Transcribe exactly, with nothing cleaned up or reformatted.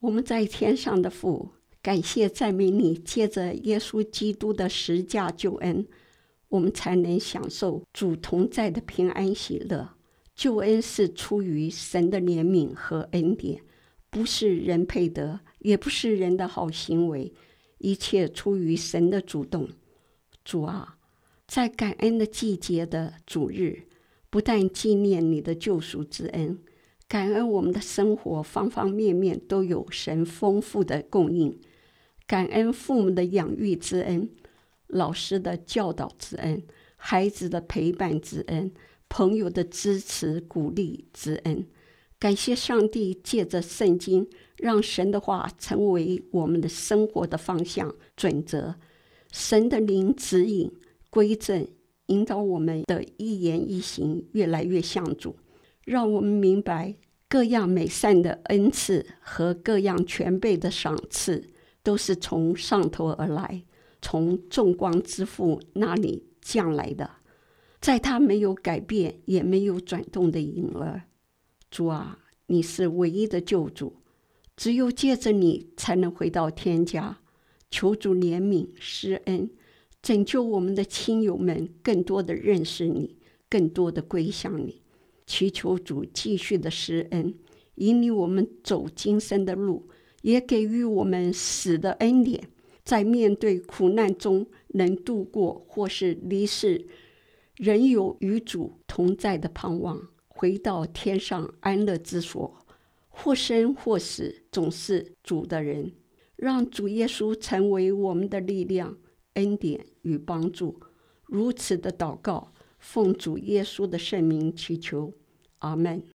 我们在天上的父，感谢赞美你，借着耶稣基督的十架救恩，我们才能享受主同在的平安喜乐。救恩是出于神的怜悯和恩典，不是人配得，也不是人的好行为，一切出于神的主动。主啊，在感恩的季节的主日，不但纪念你的救赎之恩，感恩我们的生活方方面面都有神丰富的供应，感恩父母的养育之恩，老师的教导之恩，孩子的陪伴之恩，朋友的支持鼓励之恩。感谢上帝借着圣经，让神的话成为我们的生活的方向准则，神的灵指引归正，引导我们的一言一行越来越像主，让我们明白各样美善的恩赐和各样全备的赏赐都是从上头而来，从众光之父那里降来的，在他没有改变也没有转动的影儿。主啊，你是唯一的救主，只有借着你才能回到天家。求主怜悯施恩，拯救我们的亲友们更多的认识你，更多的归向你。祈求主继续的施恩，引领我们走今生的路，也给予我们死的恩典，在面对苦难中能度过，或是离世，仍有与主同在的盼望，回到天上安乐之所。或生或死，总是主的人，让主耶稣成为我们的力量、恩典与帮助。如此的祷告，奉主耶稣的圣名祈求，阿们。